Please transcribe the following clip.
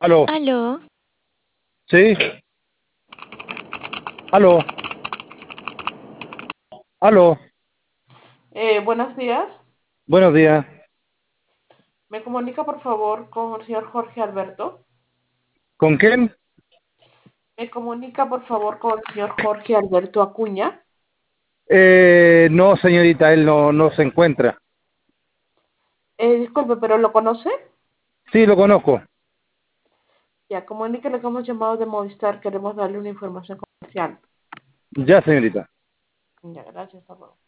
Aló, Aló, sí, aló, aló, Buenos días. buenos días. ¿Me comunica por favor con el señor Jorge Alberto? ¿Con quién? ¿Me comunica por favor con el señor Jorge Alberto Acuña? No, señorita, él no se encuentra. Disculpe, ¿pero lo conoce? Sí, lo conozco. Ya, comuníquele que hemos llamado de Movistar, queremos darle una información comercial. Ya, señorita. Ya, gracias, hasta luego.